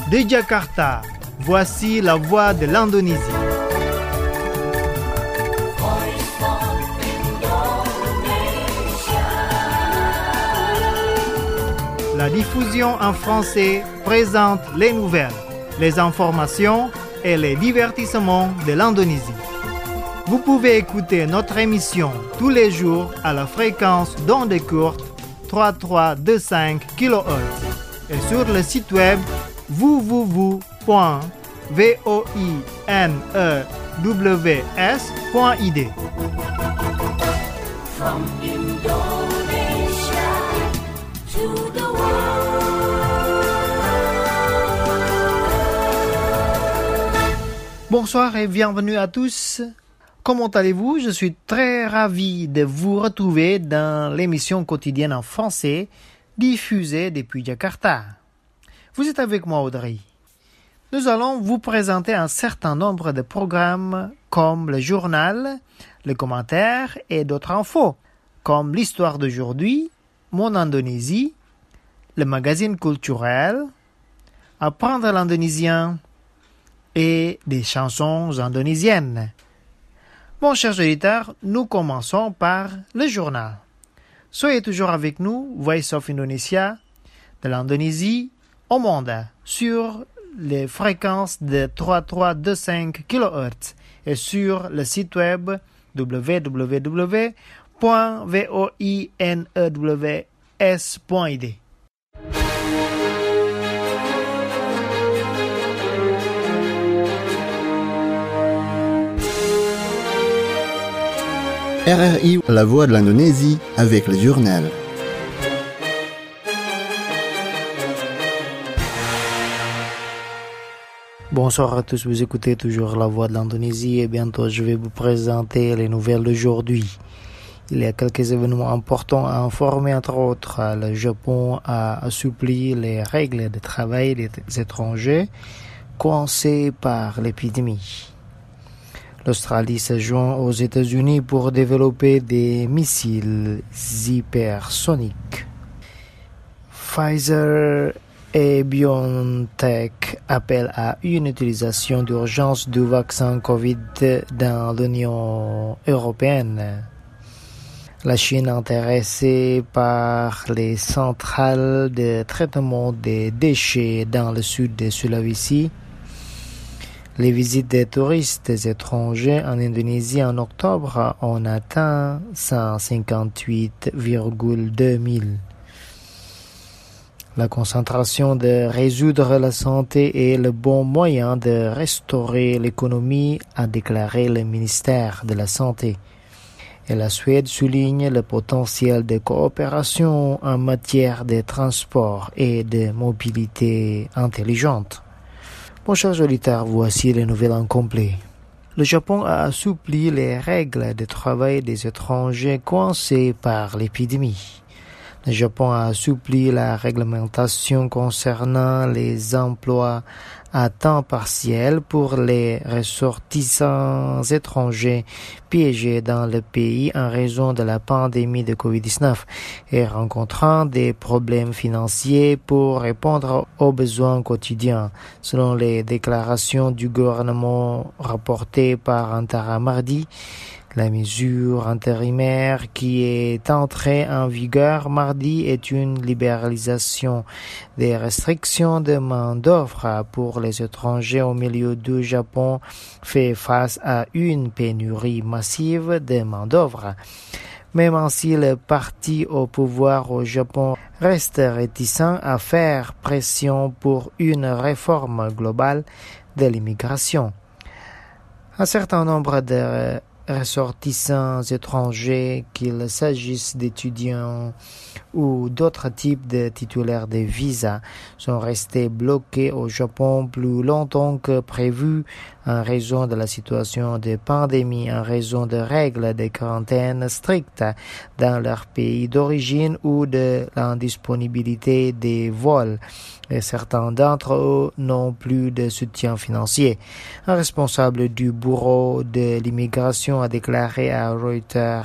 De Jakarta, voici la voix de l'Indonésie. La diffusion en français présente les nouvelles, les informations et les divertissements de l'Indonésie. Vous pouvez écouter notre émission tous les jours à la fréquence d'onde courte 3325 kHz et sur le site web www.voinews.id. From Indonesia to the world. Bonsoir et bienvenue à tous. Comment allez-vous? Je suis très ravi de vous retrouver dans l'émission quotidienne en français diffusée depuis Jakarta. Vous êtes avec moi, Audrey. Nous allons vous présenter un certain nombre de programmes comme le journal, le commentaire et d'autres infos, comme l'histoire d'aujourd'hui, mon Indonésie, le magazine culturel, apprendre l'indonésien et des chansons indonésiennes. Mon cher auditeur, nous commençons par le journal. Soyez toujours avec nous, Voice of Indonesia, de l'Indonésie au monde, sur les fréquences de 3325 kHz et sur le site web www.voinews.id. RRI, la voix de l'Indonésie, avec le journal. Bonsoir à tous, vous écoutez toujours la voix de l'Indonésie et bientôt je vais vous présenter les nouvelles d'aujourd'hui. Il y a quelques événements importants à informer, entre autres. Le Japon a assoupli les règles de travail des étrangers coincés par l'épidémie. L'Australie se joint aux États-Unis pour développer des missiles hypersoniques. Pfizer et BioNTech appellent à une utilisation d'urgence du vaccin Covid dans l'Union européenne. La Chine intéressée par les centrales de traitement des déchets dans le sud de Sulawesi. Les visites des touristes étrangers en Indonésie en octobre ont atteint 158,2 000. La concentration de résoudre la santé est le bon moyen de restaurer l'économie, a déclaré le ministère de la Santé. Et la Suède souligne le potentiel de coopération en matière de transport et de mobilité intelligente. Mon cher auditeurs, voici les nouvelles en complet. Le Japon a assoupli les règles de travail des étrangers coincés par l'épidémie. Le Japon a assoupli la réglementation concernant les emplois à temps partiel pour les ressortissants étrangers piégés dans le pays en raison de la pandémie de Covid-19 et rencontrant des problèmes financiers pour répondre aux besoins quotidiens, selon les déclarations du gouvernement rapportées par Antara mardi. La mesure intérimaire qui est entrée en vigueur mardi est une libéralisation des restrictions de main-d'œuvre pour les étrangers au milieu du Japon fait face à une pénurie massive de main-d'œuvre. Même ainsi, le parti au pouvoir au Japon reste réticent à faire pression pour une réforme globale de l'immigration. Un certain nombre de ressortissants étrangers, qu'il s'agisse d'étudiants ou d'autres types de titulaires de visas, sont restés bloqués au Japon plus longtemps que prévu en raison de la situation de pandémie, en raison de règles de quarantaine strictes dans leur pays d'origine ou de l'indisponibilité des vols. Et certains d'entre eux n'ont plus de soutien financier. Un responsable du bureau de l'immigration a déclaré à Reuters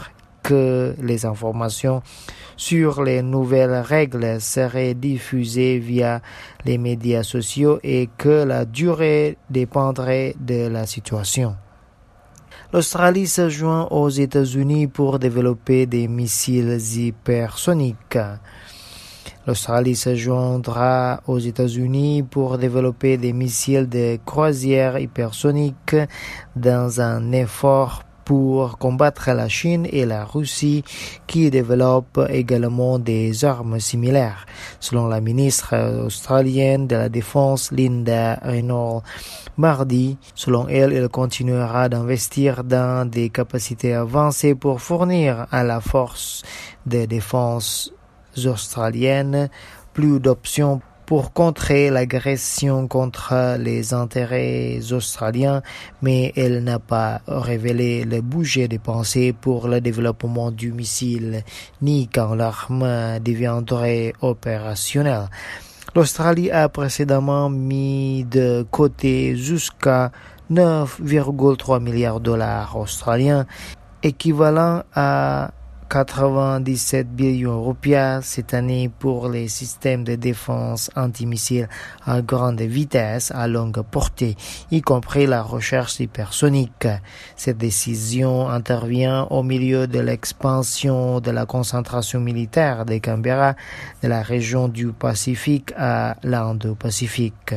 que les informations sur les nouvelles règles seraient diffusées via les médias sociaux et que la durée dépendrait de la situation. L'Australie se joint aux États-Unis pour développer des missiles hypersoniques. L'Australie se joindra aux États-Unis pour développer des missiles de croisière hypersoniques dans un effort pour combattre la Chine et la Russie qui développent également des armes similaires. Selon la ministre australienne de la Défense, Linda Reynolds, mardi, selon elle, il continuera d'investir dans des capacités avancées pour fournir à la force de défense australienne plus d'options pour contrer l'agression contre les intérêts australiens, mais elle n'a pas révélé le budget dépensé pour le développement du missile, ni quand l'arme deviendrait opérationnelle. L'Australie a précédemment mis de côté jusqu'à 9,3 milliards de dollars australiens, équivalent à 97 billions de roupies cette année pour les systèmes de défense antimissiles à grande vitesse à longue portée, y compris la recherche hypersonique. Cette décision intervient au milieu de l'expansion de la concentration militaire de Canberra de la région du Pacifique à l'Indo-Pacifique.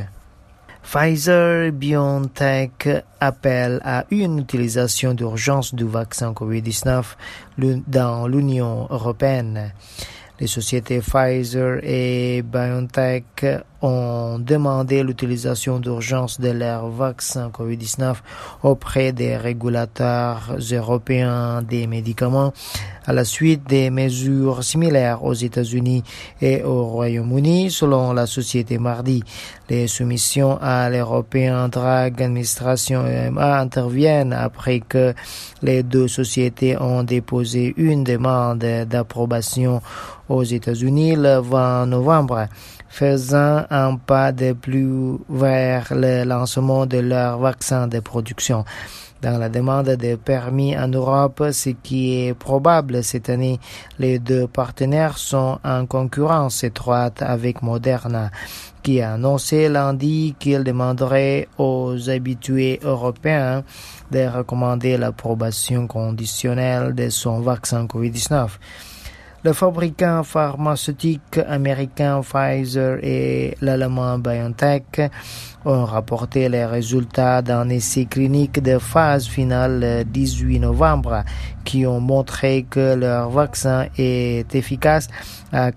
Pfizer-BioNTech appelle à une utilisation d'urgence du vaccin COVID-19 dans l'Union européenne. Les sociétés Pfizer et BioNTech ont demandé l'utilisation d'urgence de leur vaccin COVID-19 auprès des régulateurs européens des médicaments à la suite des mesures similaires aux États-Unis et au Royaume-Uni, selon la société mardi. Les soumissions à l'European Drug Administration EMA interviennent après que les deux sociétés ont déposé une demande d'approbation aux États-Unis le 20 novembre, faisant un pas de plus vers le lancement de leur vaccin de production. Dans la demande de permis en Europe, ce qui est probable cette année, les deux partenaires sont en concurrence étroite avec Moderna, qui a annoncé lundi qu'il demanderait aux habitués européens de recommander l'approbation conditionnelle de son vaccin COVID-19. Le fabricant pharmaceutique américain Pfizer et l'allemand BioNTech ont rapporté les résultats d'un essai clinique de phase finale le 18 novembre qui ont montré que leur vaccin est efficace à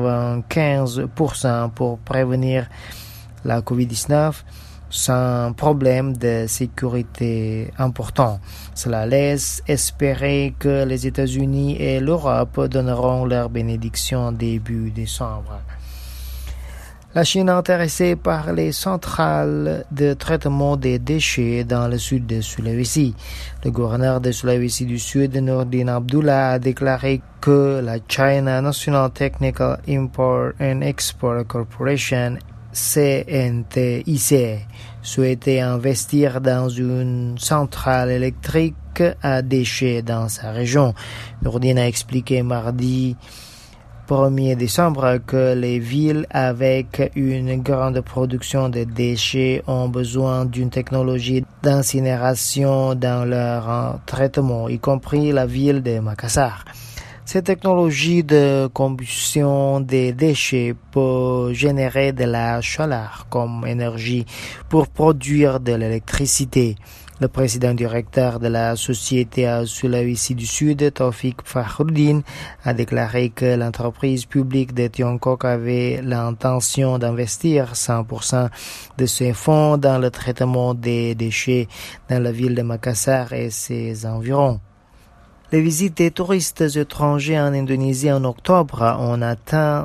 95% pour prévenir la COVID-19 sans problème de sécurité important. Cela laisse espérer que les États-Unis et l'Europe donneront leur bénédiction début décembre. La Chine est intéressée par les centrales de traitement des déchets dans le sud de Sulawesi. Le gouverneur de Sulawesi du Sud, Nurdin Abdullah, a déclaré que la China National Technical Import and Export Corporation CNTIC souhaitait investir dans une centrale électrique à déchets dans sa région. Nurdin a expliqué mardi 1er décembre que les villes avec une grande production de déchets ont besoin d'une technologie d'incinération dans leur traitement, y compris la ville de Makassar. Cette technologie de combustion des déchets peut générer de la chaleur comme énergie pour produire de l'électricité. Le président directeur de la société à Sulawesi du Sud, Taufik Fakhruddin, a déclaré que l'entreprise publique de Tiongkok avait l'intention d'investir 100% de ses fonds dans le traitement des déchets dans la ville de Makassar et ses environs. Les visites des touristes étrangers en Indonésie en octobre ont atteint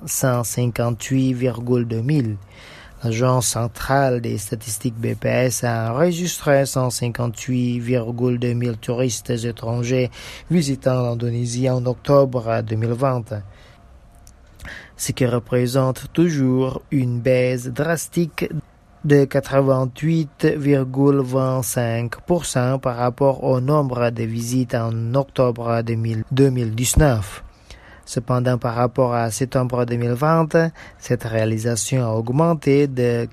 158,2 000. L'Agence centrale des statistiques BPS a enregistré 158,2 000 touristes étrangers visitant l'Indonésie en octobre 2020, ce qui représente toujours une baisse drastique de 88,25% par rapport au nombre de visites en octobre 2019. Cependant, par rapport à septembre 2020, cette réalisation a augmenté de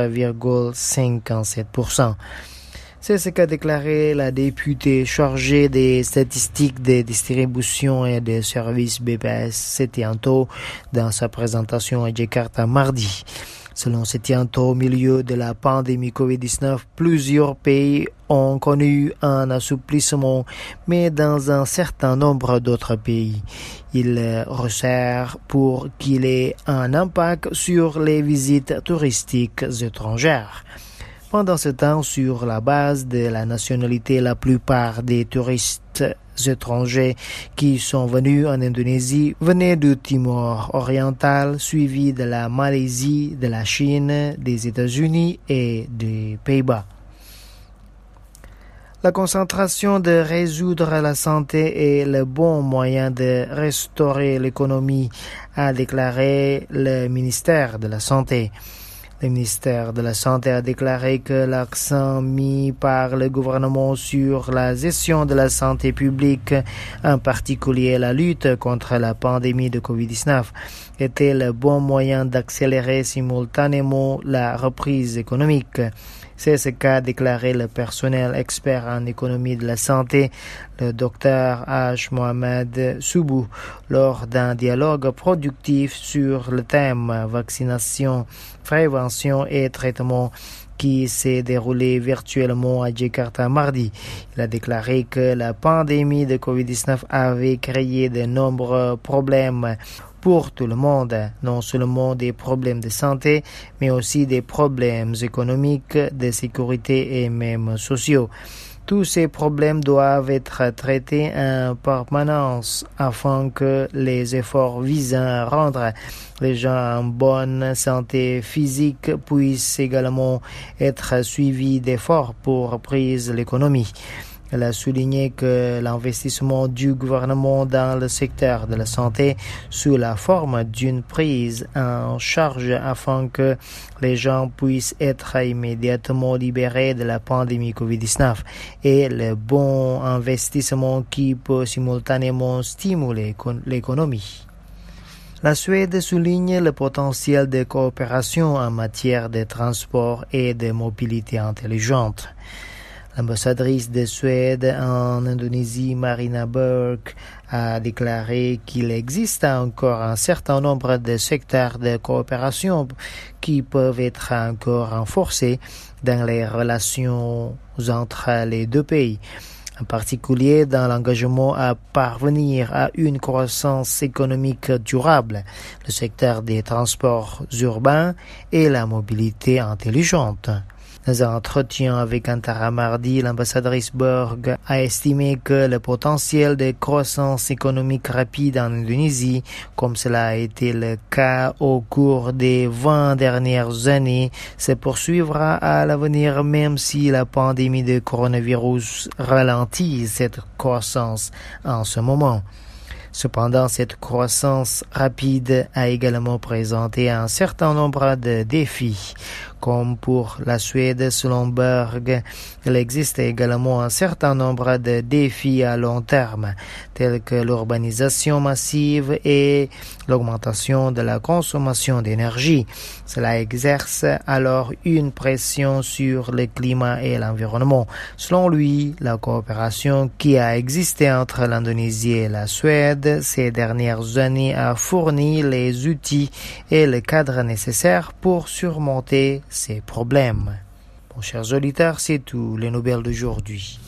4,57%. C'est ce qu'a déclaré la députée chargée des statistiques de distribution et des services BPS Setianto dans sa présentation à Jakarta mardi. Selon Setianto, au milieu de la pandémie COVID-19, plusieurs pays ont connu un assouplissement, mais dans un certain nombre d'autres pays, il resserre pour qu'il ait un impact sur les visites touristiques étrangères. Pendant ce temps, sur la base de la nationalité, la plupart des touristes étrangers qui sont venus en Indonésie venaient du Timor oriental, suivi de la Malaisie, de la Chine, des États-Unis et des Pays-Bas. La concentration de résoudre la santé est le bon moyen de restaurer l'économie, a déclaré le ministère de la Santé. Le ministère de la Santé a déclaré que l'accent mis par le gouvernement sur la gestion de la santé publique, en particulier la lutte contre la pandémie de COVID-19, était le bon moyen d'accélérer simultanément la reprise économique. C'est ce qu'a déclaré le personnel expert en économie de la santé, le Dr H. Mohamed Soubou, lors d'un dialogue productif sur le thème vaccination, prévention et traitement qui s'est déroulé virtuellement à Jakarta mardi. Il a déclaré que la pandémie de COVID-19 avait créé de nombreux problèmes pour tout le monde, non seulement des problèmes de santé, mais aussi des problèmes économiques, de sécurité et même sociaux. Tous ces problèmes doivent être traités en permanence afin que les efforts visant à rendre les gens en bonne santé physique puissent également être suivis d'efforts pour reprise l'économie. Elle a souligné que l'investissement du gouvernement dans le secteur de la santé sous la forme d'une prise en charge afin que les gens puissent être immédiatement libérés de la pandémie COVID-19 est le bon investissement qui peut simultanément stimuler l'économie. La Suède souligne le potentiel de coopération en matière de transport et de mobilité intelligente. L'ambassadrice de Suède en Indonésie, Marina Burke, a déclaré qu'il existe encore un certain nombre de secteurs de coopération qui peuvent être encore renforcés dans les relations entre les deux pays, en particulier dans l'engagement à parvenir à une croissance économique durable, le secteur des transports urbains et la mobilité intelligente. Dans un entretien avec Antara mardi, l'ambassadrice Borg a estimé que le potentiel de croissance économique rapide en Indonésie, comme cela a été le cas au cours des 20 dernières années, se poursuivra à l'avenir même si la pandémie de coronavirus ralentit cette croissance en ce moment. Cependant, cette croissance rapide a également présenté un certain nombre de défis. Comme pour la Suède, selon Berg, il existe également un certain nombre de défis à long terme, tels que l'urbanisation massive et l'augmentation de la consommation d'énergie. Cela exerce alors une pression sur le climat et l'environnement. Selon lui, la coopération qui a existé entre l'Indonésie et la Suède ces dernières années a fourni les outils et le cadre nécessaires pour surmonter ces problèmes. Bon, chers auditeurs, c'est tout, les nouvelles d'aujourd'hui.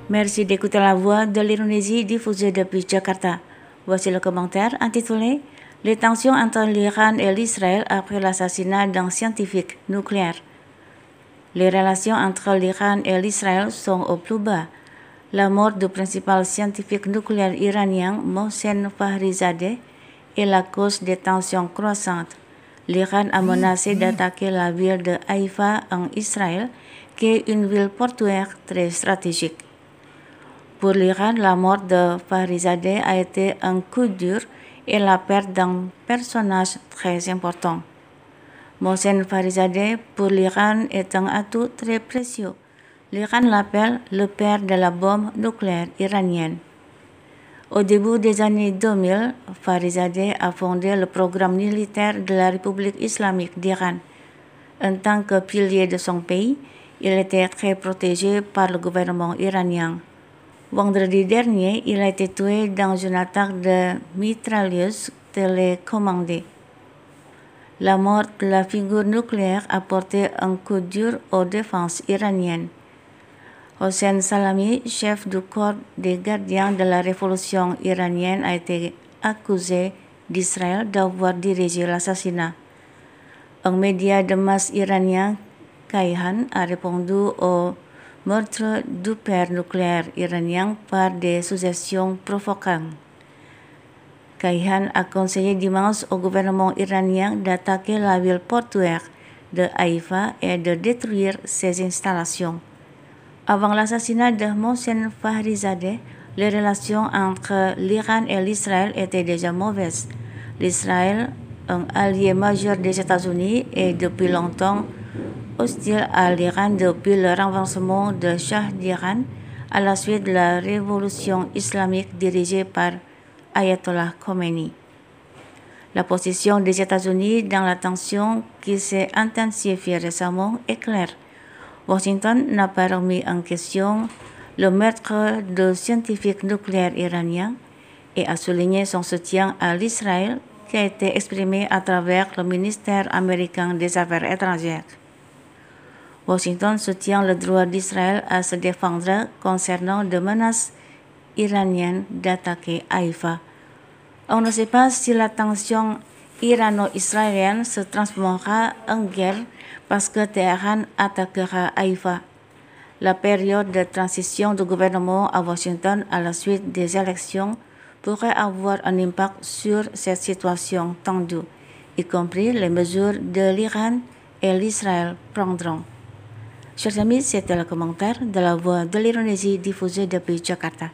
Merci d'écouter la voix de l'Indonésie diffusée depuis Jakarta. Voici le commentaire intitulé « Les tensions entre l'Iran et l'Israël après l'assassinat d'un scientifique nucléaire ». Les relations entre l'Iran et l'Israël sont au plus bas. La mort du principal scientifique nucléaire iranien Mohsen Fakhrizadeh est la cause des tensions croissantes. L'Iran a menacé d'attaquer la ville de Haïfa en Israël, qui est une ville portuaire très stratégique. Pour l'Iran, la mort de Fakhrizadeh a été un coup dur et la perte d'un personnage très important. Mohsen Fakhrizadeh pour l'Iran est un atout très précieux. L'Iran l'appelle le père de la bombe nucléaire iranienne. Au début des années 2000, Fakhrizadeh a fondé le programme militaire de la République islamique d'Iran. En tant que pilier de son pays, il était très protégé par le gouvernement iranien. Vendredi dernier, il a été tué dans une attaque de mitrailleuses télécommandées. La mort de la figure nucléaire a porté un coup dur aux défenses iraniennes. Hossein Salami, chef du corps des gardiens de la révolution iranienne, a été accusé d'Israël d'avoir dirigé l'assassinat. Un média de masse iranien, Kayhan, a répondu au meurtre du père nucléaire iranien par des suggestions provocantes. Kayhan a conseillé dimanche au gouvernement iranien d'attaquer la ville portuaire de Haïfa et de détruire ses installations. Avant l'assassinat de Mohsen Fakhrizadeh, les relations entre l'Iran et l'Israël étaient déjà mauvaises. L'Israël, un allié majeur des États-Unis, est depuis longtemps hostile à l'Iran depuis le renversement de Shah d'Iran à la suite de la révolution islamique dirigée par Ayatollah Khomeini. La position des États-Unis dans la tension qui s'est intensifiée récemment est claire. Washington n'a pas remis en question le meurtre du scientifique nucléaire iranien et a souligné son soutien à l'Israël qui a été exprimé à travers le ministère américain des Affaires étrangères. Washington soutient le droit d'Israël à se défendre concernant des menaces iraniennes d'attaquer Haïfa. On ne sait pas si la tension irano-israélienne se transformera en guerre parce que Téhéran attaquera Haïfa. La période de transition du gouvernement à Washington à la suite des élections pourrait avoir un impact sur cette situation tendue, y compris les mesures de l'Iran et l'Israël prendront. Chers amis, c'était le commentaire de la voix de l'Indonésie diffusée depuis Jakarta.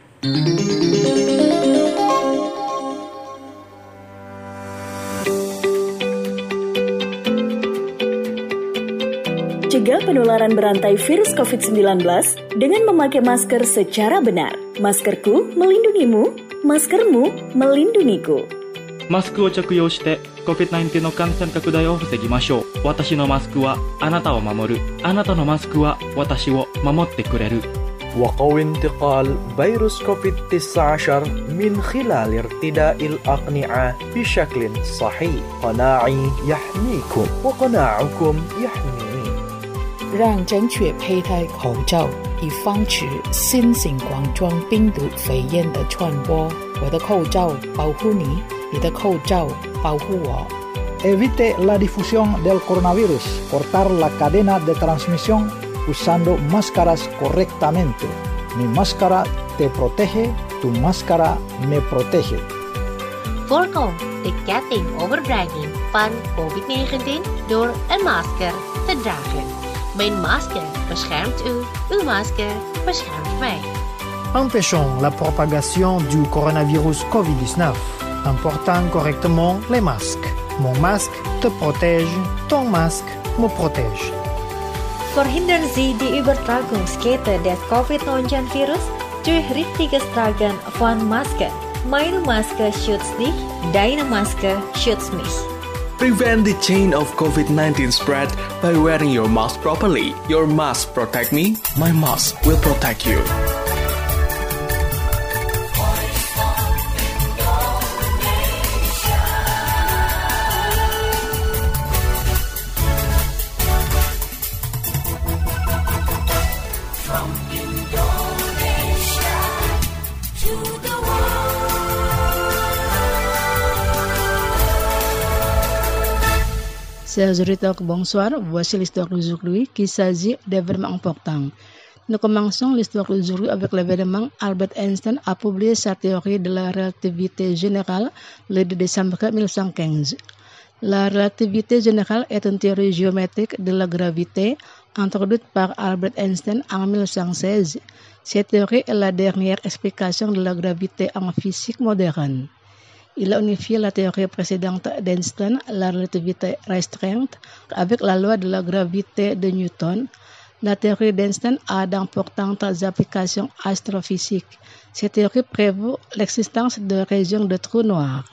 Cegah penularan berantai virus COVID-19 dengan memakai masker secara benar. Maskerku melindungimu, maskermu melindungiku. マスクを着用して COVID-19 の感染拡大を防ぎましょう。私のマスクはあなたを守る。あなたのマスクは私を守ってくれる。 وقوي انتقال فيروس كوفيد-19 من خلال ارتداء الأقنعة بشكل صحيح. قناعي يحميكم وقناعكم يحميني. 让正确佩戴口罩，以防止新型冠状病毒肺炎的传播。我的口罩保护你，你的口罩保护我。 Evite la difusión del coronavirus. Cortar la cadena de transmisión usando máscaras correctamente. Mi máscara te protege, tu máscara me protege. Voorkom de ketting overbrenging van COVID-19 door een masker te dragen. Mijn masker beschermt u, uw masker beschermt mij. Empêchons la propagation du coronavirus COVID-19 en portant correctement les masques. Mon masque te protège, ton masque me protège. Verhindern Sie die Übertragungskette des Covid-19-Virus durch richtiges Tragen von Masken. Meine Maske schützt dich, deine Maske schützt mich. Prevent the chain of COVID-19 spread by wearing your mask properly. Your mask protect me, my mask will protect you. From Indonesia to the Chers auditeurs, bonsoir. Voici l'histoire d'aujourd'hui qui s'agit d'événements importants. Nous commençons l'histoire d'aujourd'hui avec l'événement. Albert Einstein a publié sa théorie de la relativité générale le 2 décembre 1915. La relativité générale est une théorie géométrique de la gravité introduite par Albert Einstein en 1916. Cette théorie est la dernière explication de la gravité en physique moderne. Il a unifié la théorie précédente d'Einstein, la relativité restreinte, avec la loi de la gravité de Newton. La théorie d'Einstein a d'importantes applications astrophysiques. Cette théorie prévoit l'existence de régions de trous noirs.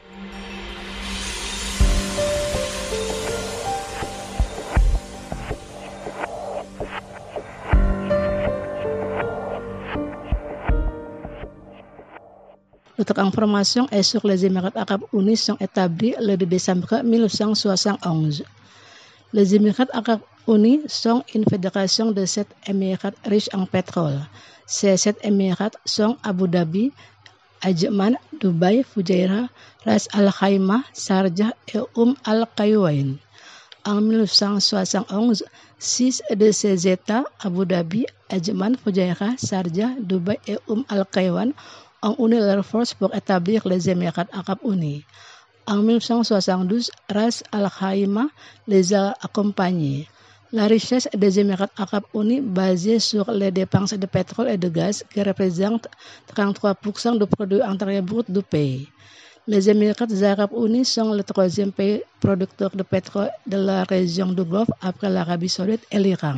Notre information est sur les Émirats arabes unis sont établis le 2 décembre 1971. Les Émirats arabes unis sont une fédération de 7 Émirats riches en pétrole. Ces 7 Émirats sont Abu Dhabi, Ajman, Dubaï, Fujairah, Ras Al Khaimah, Sharjah et Al Qawain. En 1971, 6 de ces États, Abu Dhabi, Ajman, Fujairah, Sharjah, Dubaï et Al Qawain, ont uni leurs forces pour établir les Émirats arabes unis. En 1972, Ras Al Khaimah les a accompagnés. La richesse des Émirats arabes unis basée sur les dépenses de pétrole et de gaz qui représentent 33% du produit intérieur brut du pays. Les Émirats arabes unis sont le 3e pays producteur de pétrole de la région du Golfe après l'Arabie saoudite et l'Iran.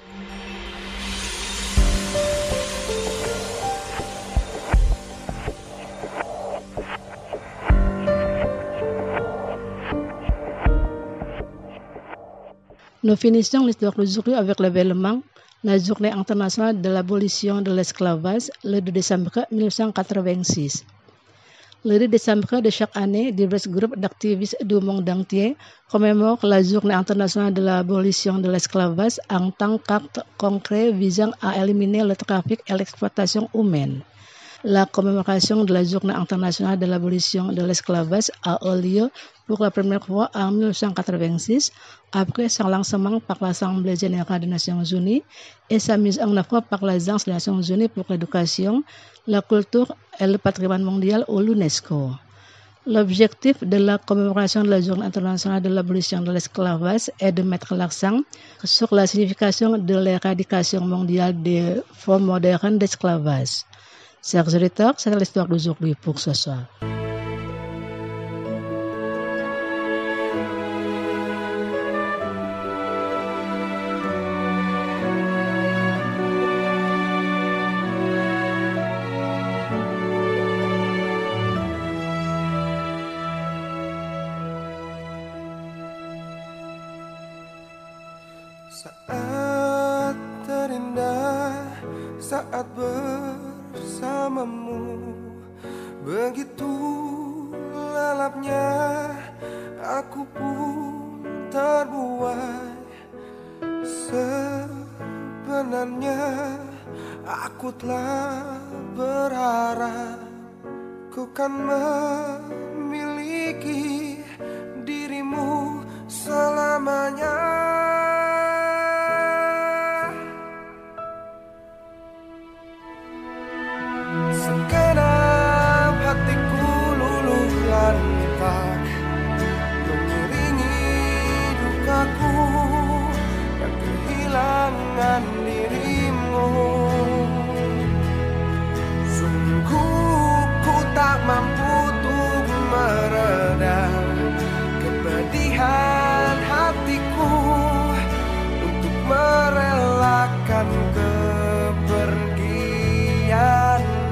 Nous finissons l'histoire d'aujourd'hui avec l'événement, la journée internationale de l'abolition de l'esclavage, le 2 décembre 1986. Le 2 décembre de chaque année, divers groupes d'activistes du monde entier commémorent la journée internationale de l'abolition de l'esclavage en tant qu'acte concret visant à éliminer le trafic et l'exploitation humaine. La commémoration de la journée internationale de l'abolition de l'esclavage a eu lieu pour la première fois en 1986, après son lancement par l'Assemblée générale des Nations unies et sa mise en œuvre par l'Agence des Nations unies pour l'éducation, la culture et le patrimoine mondial ou l'UNESCO. L'objectif de la commémoration de la journée internationale de l'abolition de l'esclavage est de mettre l'accent sur la signification de l'éradication mondiale des formes modernes d'esclavage. Chers auditeurs, c'est l'histoire d'aujourd'hui pour ce soir. Saat terindah, saat bersamamu, begitu lelapnya aku pun terbuai. Sebenarnya aku telah berharap ku kan memiliki dirimu selamanya. Segenap hatiku luluh lantak mengiringi dukaku dan kehilangan dirimu. Sungguh ku tak mampu untuk meredam kepedihan hatiku untuk merelakan kepergianmu.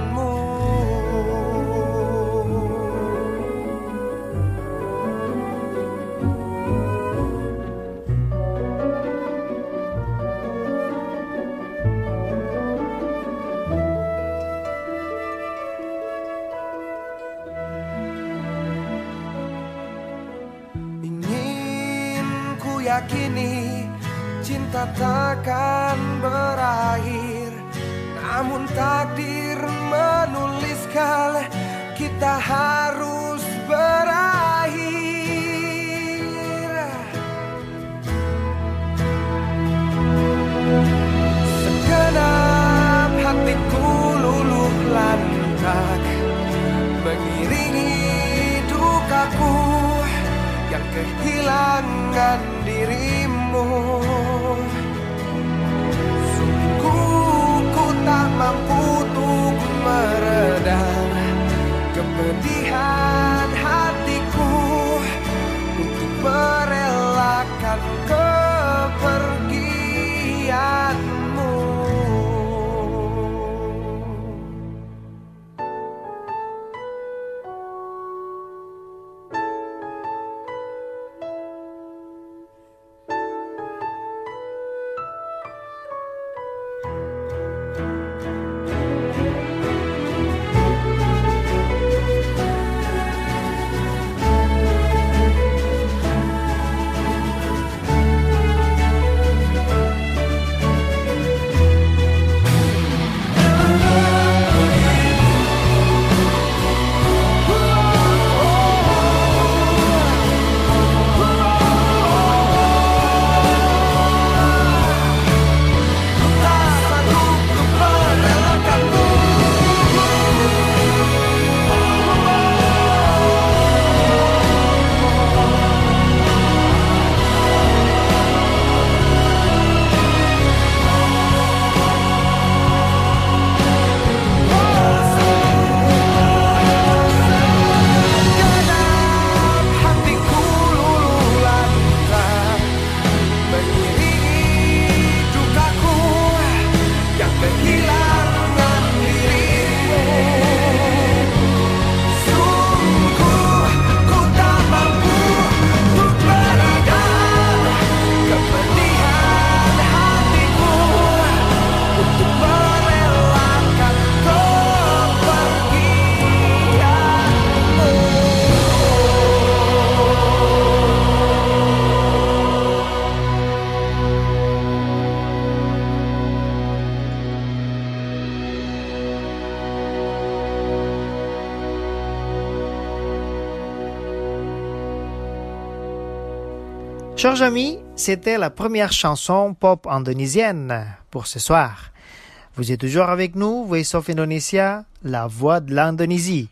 Yakini cinta takkan berakhir, Namun takdir menuliskan kita harus berakhir. Segenap hatiku luluh lantak mengiringi dukaku yang kehilangan dirimu. Sungguh ku tak mampu untuk meredam kepedihan hatiku untuk merelakan kepergianmu. Chers amis, c'était la première chanson pop indonésienne pour ce soir. Vous êtes toujours avec nous, Voice of Indonesia, la voix de l'Indonésie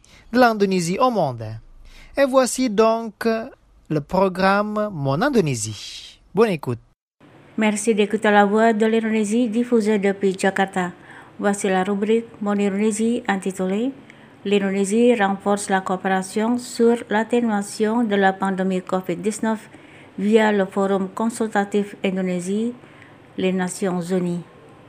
au monde. Et voici donc le programme Mon Indonésie. Bonne écoute. Merci d'écouter la voix de l'Indonésie diffusée depuis Jakarta. Voici la rubrique Mon Indonésie intitulée L'Indonésie renforce la coopération sur l'atténuation de la pandémie COVID-19 via le Forum consultatif Indonésie, les Nations Unies.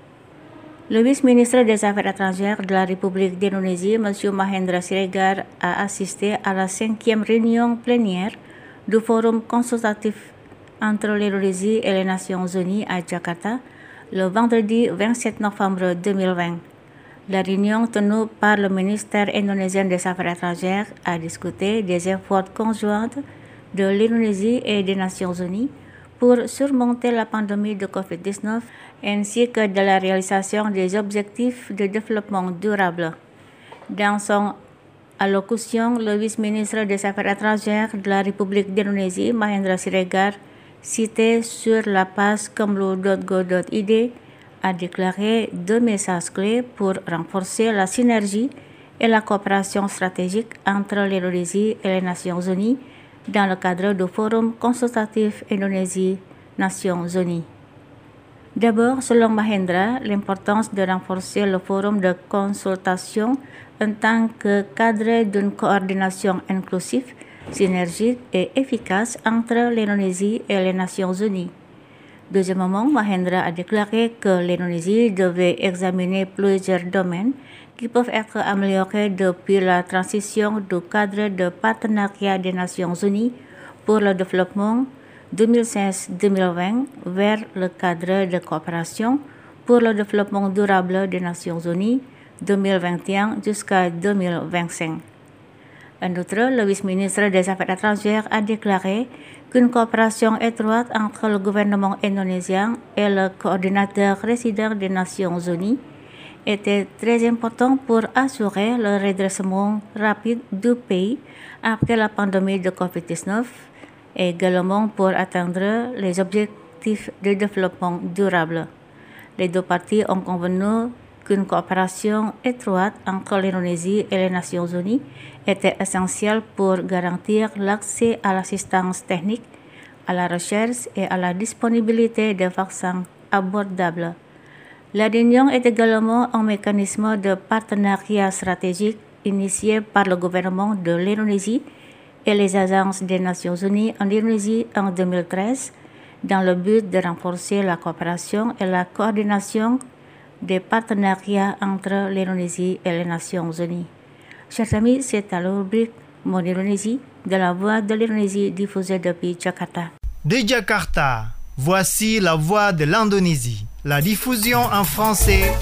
Le vice-ministre des Affaires étrangères de la République d'Indonésie, M. Mahendra Siregar, a assisté à la 5e réunion plénière du Forum consultatif entre l'Indonésie et les Nations Unies à Jakarta le vendredi 27 novembre 2020. La réunion tenue par le ministère indonésien des Affaires étrangères a discuté des efforts conjoints de l'Indonésie et des Nations Unies pour surmonter la pandémie de COVID-19 ainsi que de la réalisation des objectifs de développement durable. Dans son allocution, le vice-ministre des Affaires étrangères de la République d'Indonésie, Mahendra Siregar, cité sur la page kemlu.go.id, a déclaré 2 messages clés pour renforcer la synergie et la coopération stratégique entre l'Indonésie et les Nations Unies dans le cadre du Forum consultatif Indonésie-Nations Unies. D'abord, selon Mahendra, l'importance de renforcer le forum de consultation en tant que cadre d'une coordination inclusive, synergique et efficace entre l'Indonésie et les Nations Unies. Deuxièmement, Mahendra a déclaré que l'Indonésie devait examiner plusieurs domaines qui peuvent être améliorés depuis la transition du cadre de partenariat des Nations Unies pour le développement 2016-2020 vers le cadre de coopération pour le développement durable des Nations Unies 2021 jusqu'à 2025. En outre, le vice-ministre des Affaires étrangères a déclaré qu'une coopération étroite entre le gouvernement indonésien et le coordinateur résident des Nations Unies était très important pour assurer le redressement rapide du pays après la pandémie de COVID-19 et également pour atteindre les objectifs de développement durable. Les deux parties ont convenu qu'une coopération étroite entre l'Indonésie et les Nations Unies était essentielle pour garantir l'accès à l'assistance technique, à la recherche et à la disponibilité des vaccins abordables. L'adhésion est également un mécanisme de partenariat stratégique initié par le gouvernement de l'Indonésie et les agences des Nations Unies en Indonésie en 2013 dans le but de renforcer la coopération et la coordination des partenariats entre l'Indonésie et les Nations Unies. Chers amis, c'est à la rubrique Mon Indonésie de la Voix de l'Indonésie diffusée depuis Jakarta. De Jakarta, voici la Voix de l'Indonésie. La diffusion en français.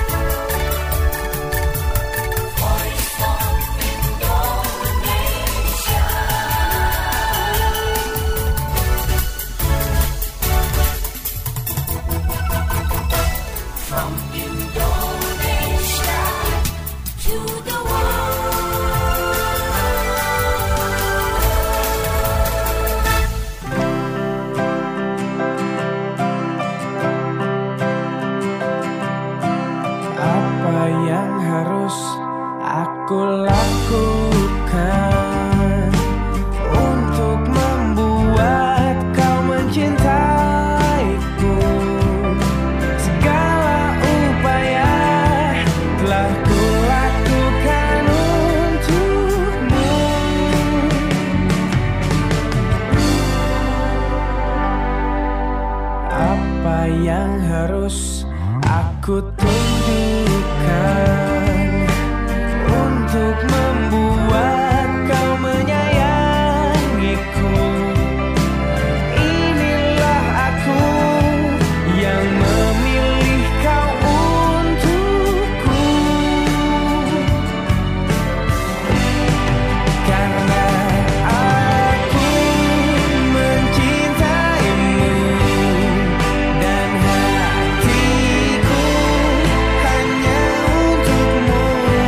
Aku lakukan untuk membuat kau mencintaiku. Segala upaya telah kulakukan untukmu. Apa yang harus aku tunjukkan untuk membuat kau menyayangiku? Inilah aku yang memilih kau untukku. Karena aku mencintaimu dan hatiku hanya untukmu.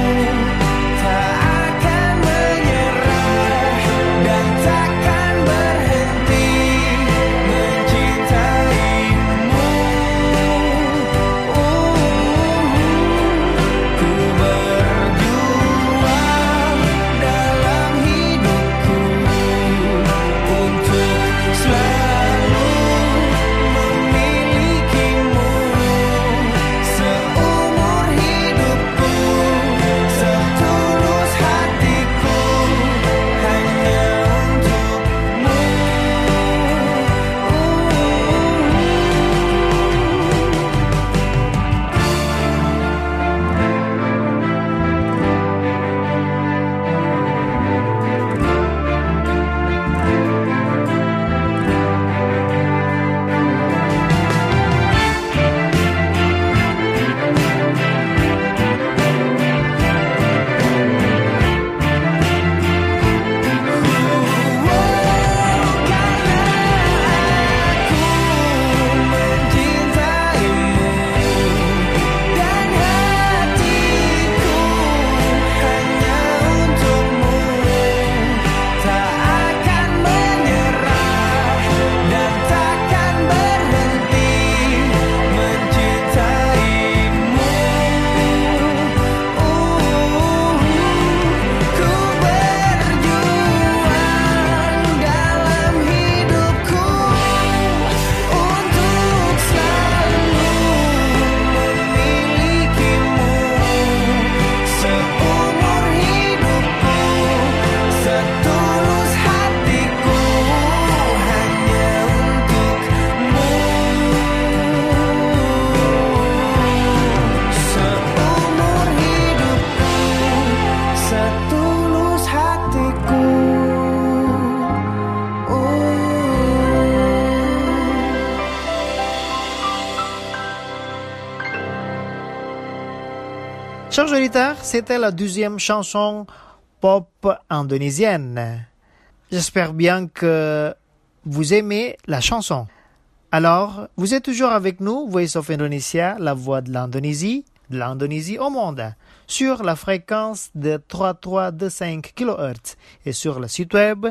Chers auditeurs, c'était la deuxième chanson pop indonésienne. J'espère bien que vous aimez la chanson. Alors, vous êtes toujours avec nous, Voice of Indonesia, la voix de l'Indonésie. de l'Indonésie au monde sur la fréquence de 3325 kHz et sur le site web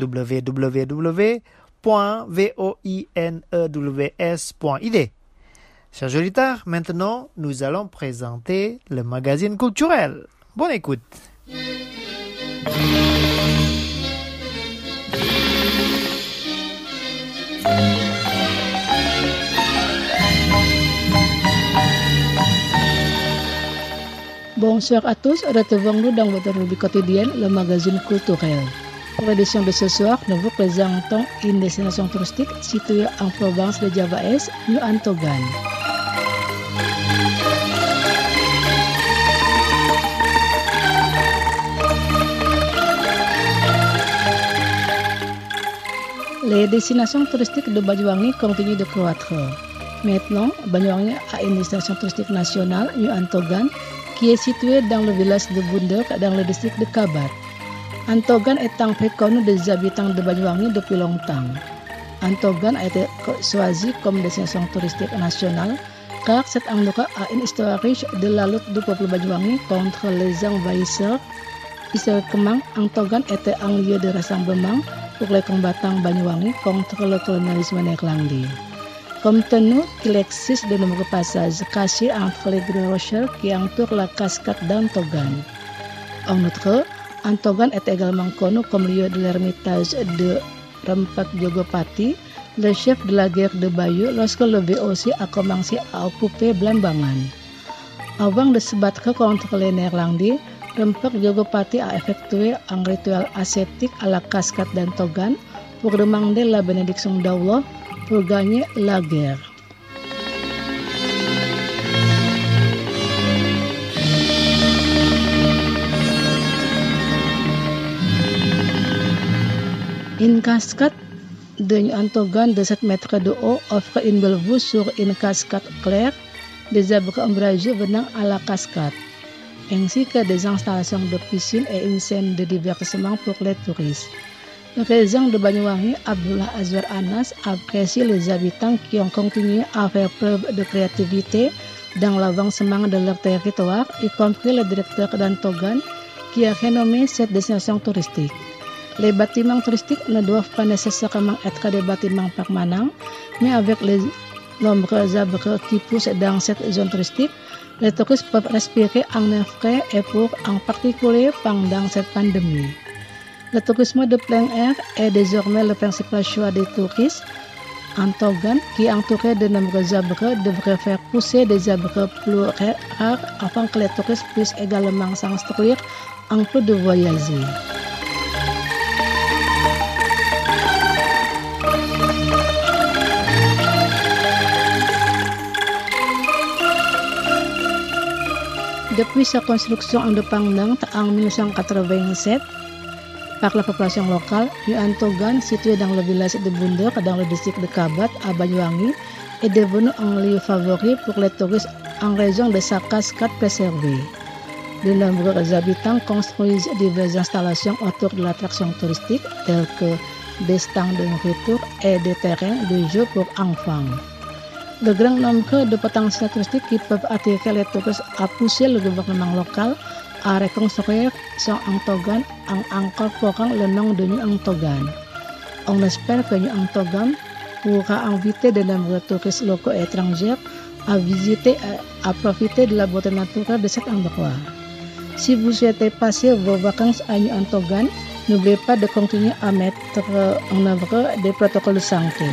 www.voinews.id. Chers auditeurs, maintenant nous allons présenter le magazine culturel. Bonne écoute. Bonsoir à tous, retrouvons-nous dans votre rubrique quotidienne, le magazine culturel. Pour l'édition de ce soir, nous vous présentons une destination touristique située en province de Java Est, Nuan Togan. Les destinations touristiques de Banyuwangi continuent de croître. Maintenant, Banyuwangi a une destination touristique nationale, Nuan Togan, qui est située dans le village de Bundek, dans le district de Kabar. Antogan est un peu connu des habitants de Banyuwangi depuis longtemps. Antogan a été choisi comme destination touristique nationale car cet endroit a une histoire riche de la lutte du peuple Banyuwangi contre les envahisseurs. Historiquement, Antogan était un lieu de rassemblement pour les combattants Banyuwangi contre le colonialisme néerlandais. Compte tenu qu'il existe de nombreux passages cachés entre les grandes rochers qui entourent la cascade d'Antogan. En outre, Antogan est également connu comme lieu de l'ermitage de Rempak Jogopati, le chef de la guerre de Bayu lorsque le VOC a commencé à occuper Blambangan. Avant de se battre contre les Néerlandais, Rempak Jogopati a effectué un rituel ascétique à la cascade d'Antogan pour demander la bénédiction d'Allah pour gagner la guerre. Une cascade de Nuan Togan de 7 mètres de haut offre une belle vue sur une cascade claire, des arbres ombragés venant à la cascade, ainsi que des installations de piscine et une scène de divertissement pour les touristes. Le président de Banyuwangi, Abdullah Azwar Anas, apprécie les habitants qui ont continué à faire preuve de créativité dans l'avancement de leur territoire, y compris le directeur d'Antogan qui a renommé cette destination touristique. Les bâtiments touristiques ne doivent pas nécessairement être des bâtiments permanents, mais avec les nombreux arbres qui poussent dans cette zone touristique, les touristes peuvent respirer en air frais et pour en particulier pendant cette pandémie. Le tourisme de plein air est désormais le principal choix des touristes. Antogan, qui est entouré de nombreux arbres, devrait faire pousser des arbres plus rares afin que les touristes puissent également s'instruire en plus de voyager. Depuis sa construction indépendante en 1987, par la population locale, Nuan Togan, situé dans le village de Bundek, dans le district de Kabat, à Banyuwangi, est devenu un lieu favori pour les touristes en raison de sa cascade préservée. De nombreux habitants construisent diverses installations autour de l'attraction touristique, telles que des stands de nourriture et des terrains de jeux pour enfants. Le grand nombre de potentiels touristiques qui peuvent attirer les touristes a poussé le gouvernement local à reconstruire son Antogan en incorporant le nom de Nuan Togan. On espère que Nuan Togan pourra inviter de nombreux touristes locaux et étrangers à visiter et à profiter de la beauté naturelle de cet endroit. Si vous souhaitez passer vos vacances à Nuan Togan, n'oubliez pas de continuer à mettre en œuvre des protocoles de santé.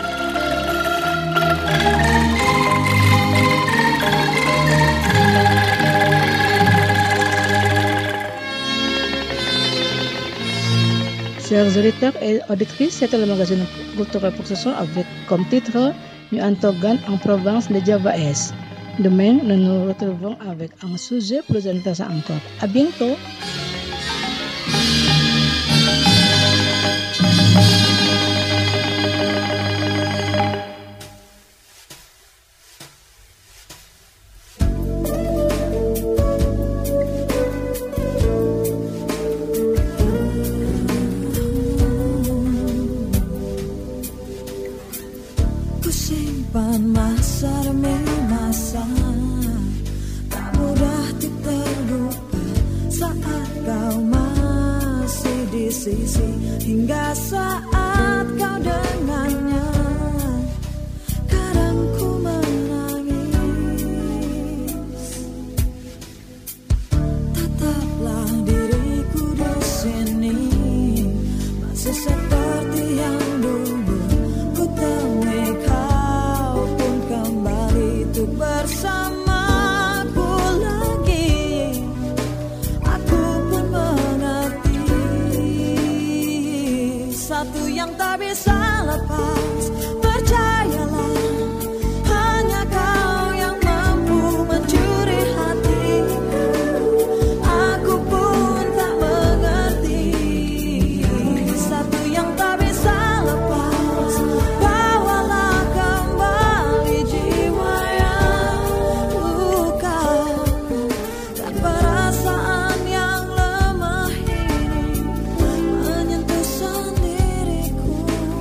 Chers auditeurs et auditrices, c'était le magazine culturel pour ce soir avec comme titre Nuan Togan en province de Java Est. Demain, nous nous retrouvons avec un sujet plus intéressant encore. À bientôt! Kusimpan masa demi masa, sisi hingga saat kau dengannya. Kadang ku menangis. Tetaplah diriku di sini, masih seperti yang dulu. Ku temui kau pun kembali untuk bersamaku lagi. Aku pun mengerti satu yang tak bisa lepas. Percayalah, hanya kau yang mampu mencuri hatiku. Aku pun tak mengerti satu yang tak bisa lepas. Bawalah kembali jiwa yang luka dan perasaan yang lemah ini menyentuh sendiriku.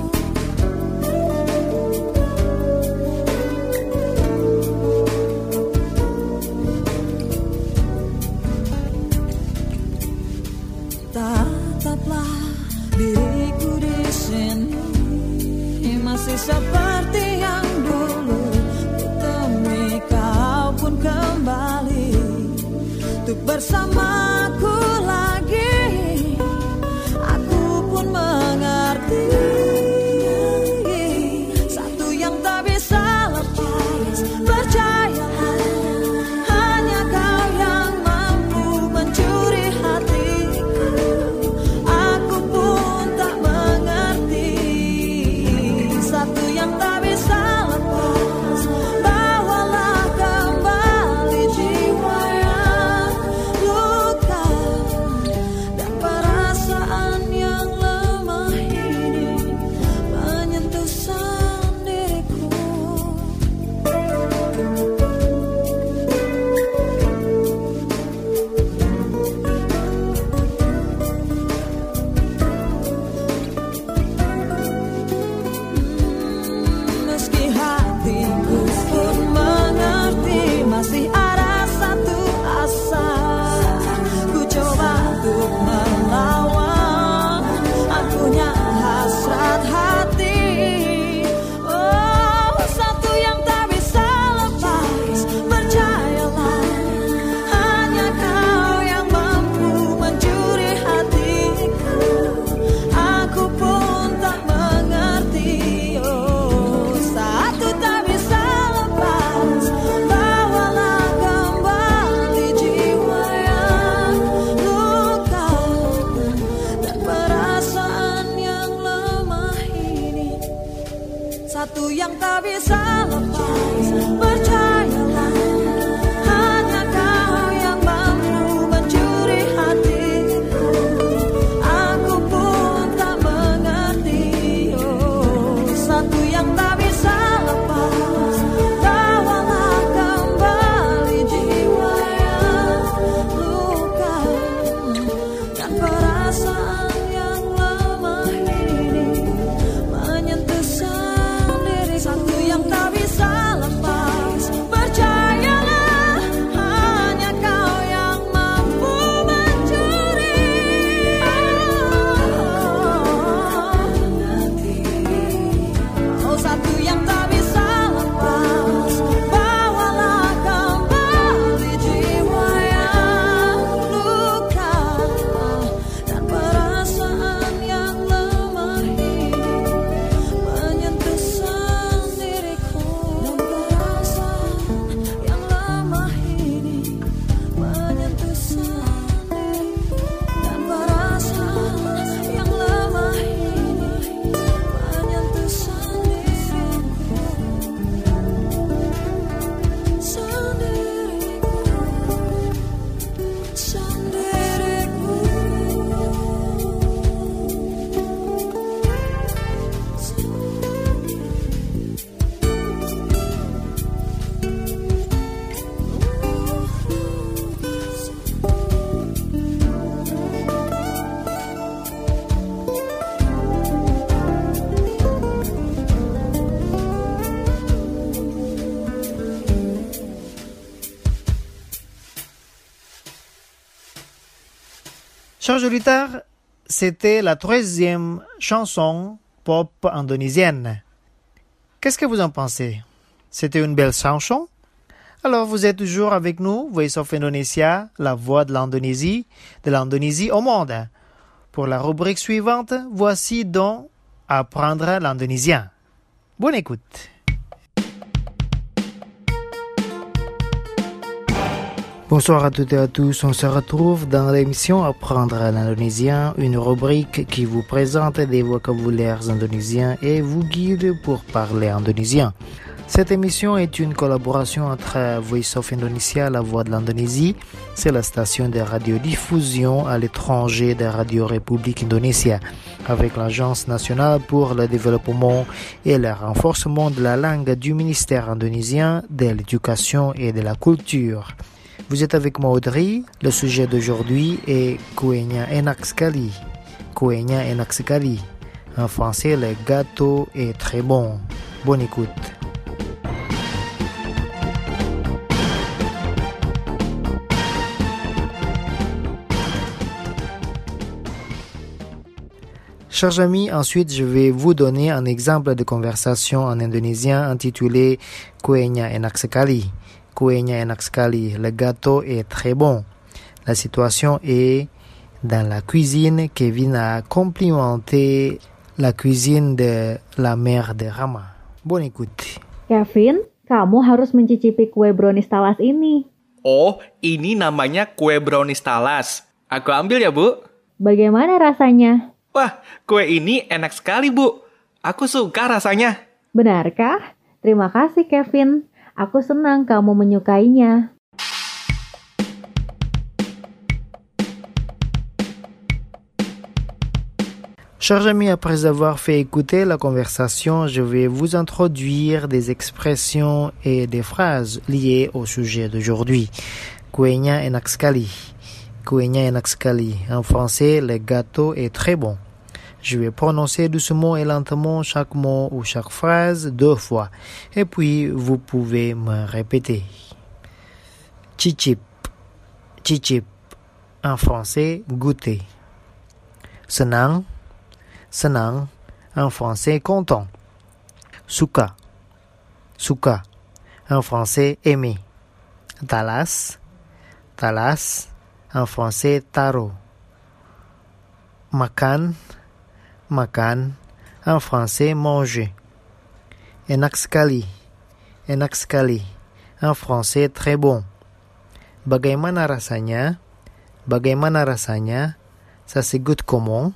Tataplah diriku di sini, masih seperti yang dulu. Ku temui kau pun kembali untuk bersamaku lagi. Aku pun mengerti satu yang tak bisa lepas. Percayalah, hanya kau yang mampu mencuri hatiku. Aku pun tak mengerti satu yang tak bisa lepas. Bawalah kembali jiwa yang luka dan perasaan yang lemah ini menyentuh sendiriku. Meski hatiku pun mengerti, masih ada satu asa. Ku coba untuk melawan, aku punya hasrat hati. Oh, satu yang tak bisa lepas. Percayalah, hanya kau yang mampu mencuri hatiku. Aku pun tak mengerti. Oh, satu tak bisa lepas. Bawalah kembali jiwa yang luka dan perasaan yang lemah ini. Satu yang tak bisa lepas. Percayalah, hanya kau yang mampu mencuri hatiku. Aku pun tak mengerti. Oh, satu yang tak bisa lepas. Bawalah kembali jiwa yang luka dan perasaan yang lemah ini menyentuh sendiri. Satu yang tak bisa lepas. Percayalah, hanya kau yang mampu mencuri. Oh, satu yang tak bisa lepas. Bawalah kembali jiwa yang luka dan perasaan yang lemah ini menyentuh sendiriku. Dan perasaan yang lemah ini menyentuh sendiriku. Dan perasaan yang lemah ini menyentuh sendiriku. Chers auditeurs, c'était la 3e chanson pop indonésienne. Qu'est-ce que vous en pensez? C'était une belle chanson? Alors, vous êtes toujours avec nous, Voice of Indonesia, la voix de l'Indonésie au monde. Pour la rubrique suivante, voici donc apprendre l'indonésien. Bonne écoute. Bonsoir à toutes et à tous, on se retrouve dans l'émission Apprendre l'indonésien, une rubrique qui vous présente des vocabulaires indonésiens et vous guide pour parler indonésien. Cette émission est une collaboration entre Voice of Indonesia, la voix de l'Indonésie, c'est la station de radiodiffusion à l'étranger de Radio République Indonésia, avec l'Agence nationale pour le développement et le renforcement de la langue du ministère indonésien de l'éducation et de la culture. Vous êtes avec moi Audrey, le sujet d'aujourd'hui est Kuenya enak sekali. Kuenya enak sekali. En français, le gâteau est très bon. Bonne écoute. Chers amis, ensuite je vais vous donner un exemple de conversation en indonésien intitulé Kuenya enak sekali. Kuenya enak sekali, le gâteau est très bon. La situation est dans la cuisine. Kevin a complimenté la cuisine de la mère de Rama. Bonne écoute. Kevin, kamu harus mencicipi kue brownies talas ini. Oh, ini namanya kue brownies talas. Aku ambil ya, Bu. Bagaimana rasanya? Wah, kue ini enak sekali, Bu. Aku suka rasanya. Benarkah? Terima kasih, Kevin. Aku senang kamu menyukainya. Chers amis, après avoir fait écouter la conversation, je vais vous introduire des expressions et des phrases liées au sujet d'aujourd'hui. Kuenya enak sekali. Kuenya enak sekali. En français, le gâteau est très bon. Je vais prononcer doucement et lentement chaque mot ou chaque phrase 2 fois. Et puis, vous pouvez me répéter. Cicip. Cicip. En français, goûter. Senang. Senang. En français, content. Suka. Suka. En français, aimer. Talas. Talas. En français, taro. Makan. Makan, en français, manger. Enak sekali. Enak sekali. En français, très bon. Bagaimana rasanya? Bagaimana rasanya? Ça se goûte comment?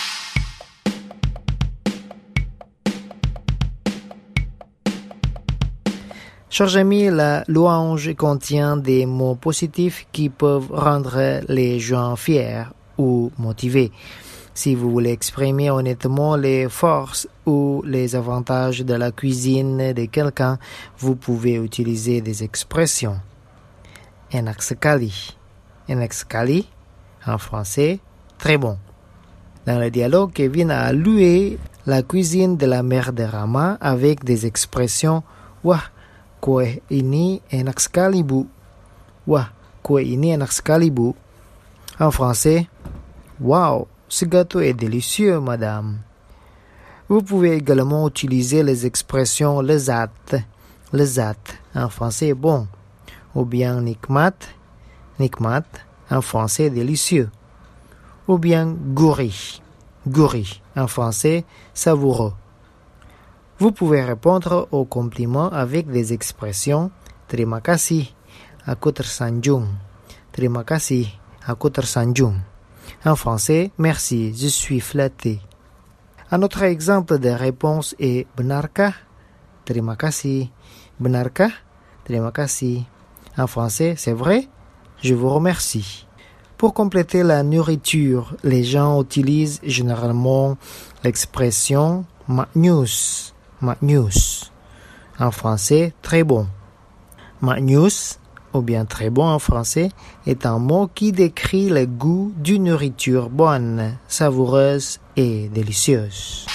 Chers amis, la louange contient des mots positifs qui peuvent rendre les gens fiers ou motivés. Si vous voulez exprimer honnêtement les forces ou les avantages de la cuisine de quelqu'un, vous pouvez utiliser des expressions. Enak sekali. Enak sekali, en français, très bon. Dans le dialogue, Kevin a loué la cuisine de la mère de Rama avec des expressions Wah, kue ini enak sekali, Bu. Wah, kue ini enak sekali, Bu. En français, Wow, ce gâteau est délicieux, madame. Vous pouvez également utiliser les expressions lezat, lezat, en français bon, ou bien nikmat, nikmat, en français délicieux, ou bien guri, guri, en français savoureux. Vous pouvez répondre aux compliments avec des expressions terima kasih, aku tersanjung, terima kasih, aku tersanjung. En français, merci, je suis flatté. Un autre exemple de réponse est benarkah? Terima kasih. Benarkah? Terima kasih. En français, c'est vrai? Je vous remercie. Pour compléter la nourriture, les gens utilisent généralement l'expression maknyus. Maknyus. En français, très bon. Maknyus, ou bien très bon en français, est un mot qui décrit le goût d'une nourriture bonne, savoureuse et délicieuse.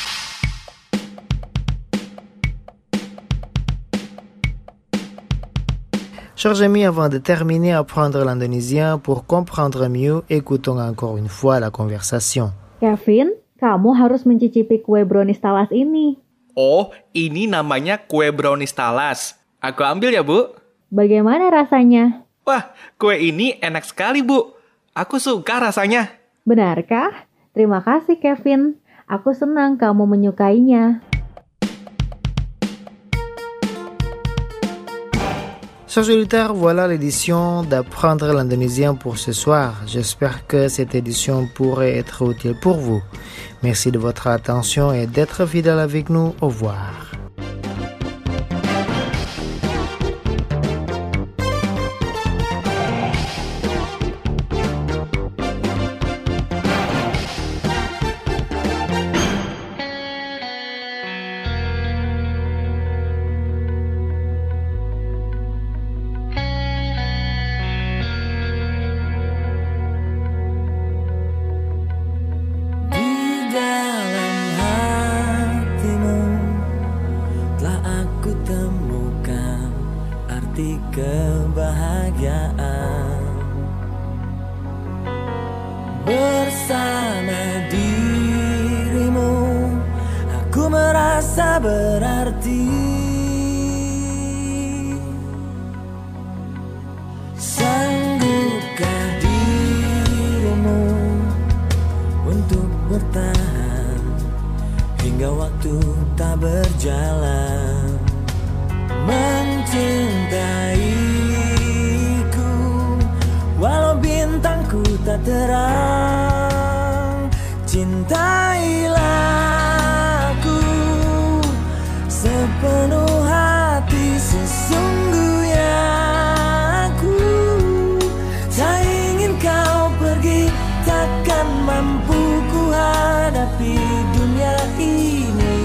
Chers amis, avant de terminer à apprendre l'indonésien, pour comprendre mieux, écoutons encore une fois la conversation. Kevin, kamu harus mencicipi kue brownies talas ini. Oh, ini namanya kue brownies talas. Aku ambil ya, Bu. Bagaimana rasanya? Wah, kue ini enak sekali, Bu. Aku suka rasanya. Benarkah? Terima kasih, Kevin. Aku senang kamu menyukainya. Chers auditeurs, voilà l'édition d'apprendre l'indonésien pour ce soir. J'espère que cette édition pourrait être utile pour vous. Merci de votre attention et d'être fidèle avec nous. Au revoir. Di dalam hatimu telah aku temukan arti kebahagiaan. Bersama dirimu aku merasa berarti. Sanggupkah dirimu untuk bertahan hingga waktu tak berjalan, mencintaiku walau bintangku tak terang. Cintailah aku sepenuh hati, sesungguhnya aku tak ingin kau pergi. Takkan mampu ku hadapi dunia ini.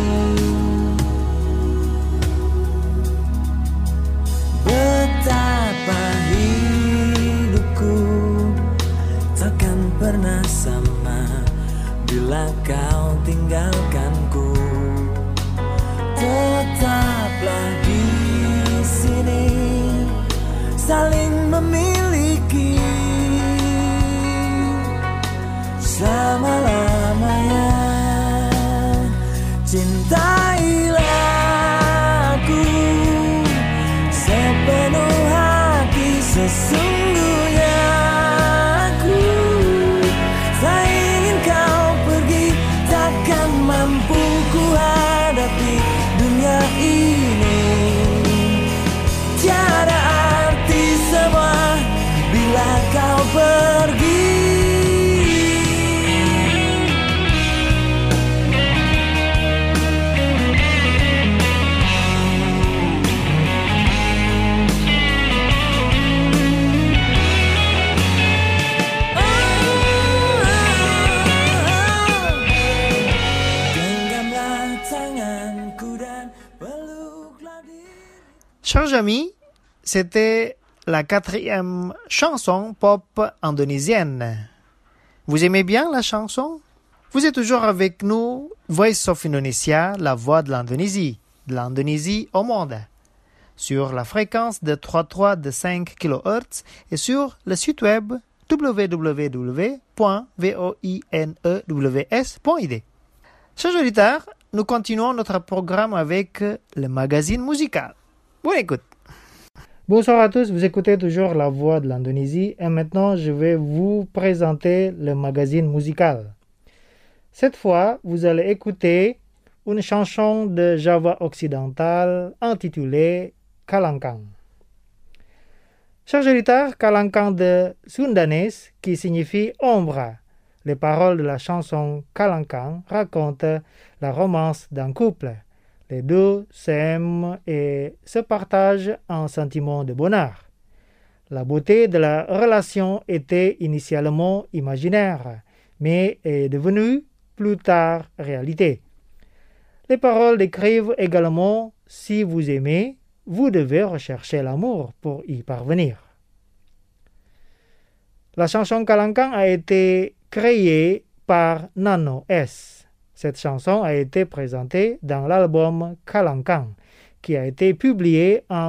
Betapa hidupku takkan pernah sama bila kau tinggalkanku. Tetaplah di sini, saling memiliki selama-lamanya. Cintailah aku sepenuh hati, sesungguhnya aku tak ingin kau pergi. Takkan mampu ku hadapi dunia ini. Tiada arti semua bila kau pergi. Chers amis, c'était la 4e chanson pop indonésienne. Vous aimez bien la chanson? Vous êtes toujours avec nous, Voice of Indonesia, la voix de l'Indonésie au monde, sur la fréquence de 33,5 kHz et sur le site web www.voinews.id. Chers auditeurs, nous continuons notre programme avec le magazine musical. Bonne écoute. Bonsoir à tous, vous écoutez toujours La Voix de l'Indonésie et maintenant je vais vous présenter le magazine musical. Cette fois, vous allez écouter une chanson de Java occidental intitulée Kalangkang. Chers auditeurs, Kalangkang de Sundanese qui signifie ombre. Les paroles de la chanson Kalangkang racontent la romance d'un couple. Les deux s'aiment et se partagent un sentiment de bonheur. La beauté de la relation était initialement imaginaire, mais est devenue plus tard réalité. Les paroles décrivent également si vous aimez, vous devez rechercher l'amour pour y parvenir. La chanson Kalangkang a été créée par Nano S. Cette chanson a été présentée dans l'album Kalangkang, qui a été publié en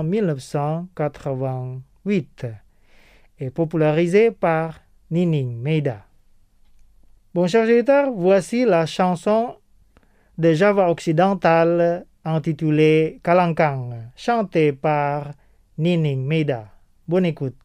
1988 et popularisé par Nining Meida. Bon, chers auditeurs, voici la chanson de Java Occidental intitulée Kalangkang, chantée par Nining Meida. Bonne écoute.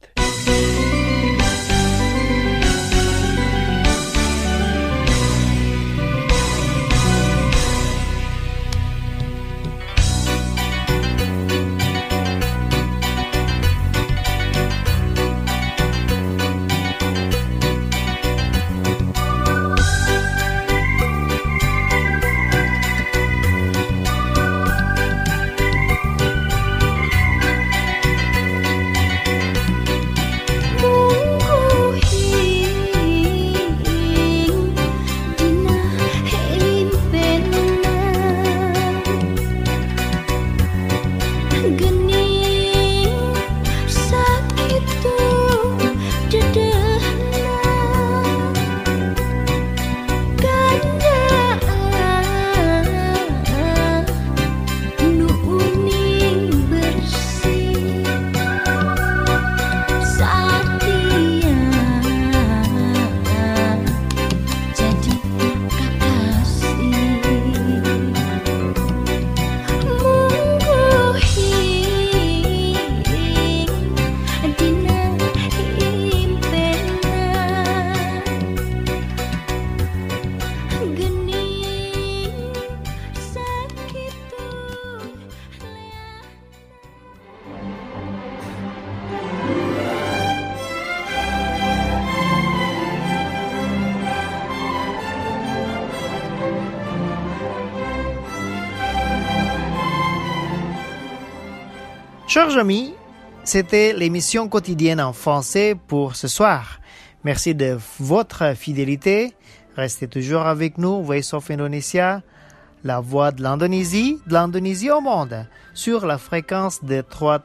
Chers amis, c'était l'émission quotidienne en français pour ce soir. Merci de votre fidélité. Restez toujours avec nous, Voice of Indonesia, la voix de l'Indonésie au monde, sur la fréquence de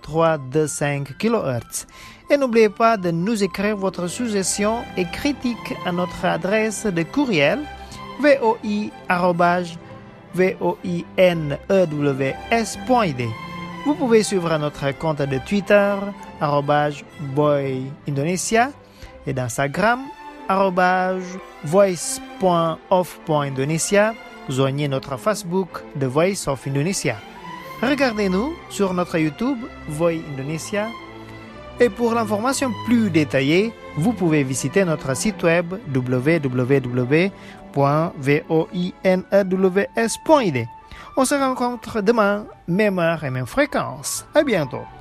3325 kHz. Et n'oubliez pas de nous écrire votre suggestion et critique à notre adresse de courriel voi@voinews.id. Vous pouvez suivre notre compte de Twitter, @boyindonesia, et d'Instagram, @voice.of.indonesia. Joignez notre Facebook, The Voice of Indonesia. Regardez-nous sur notre YouTube, Voice Indonesia. Et pour l'information plus détaillée, vous pouvez visiter notre site web www.voinews.id. On se rencontre demain, même heure et même fréquence. À bientôt.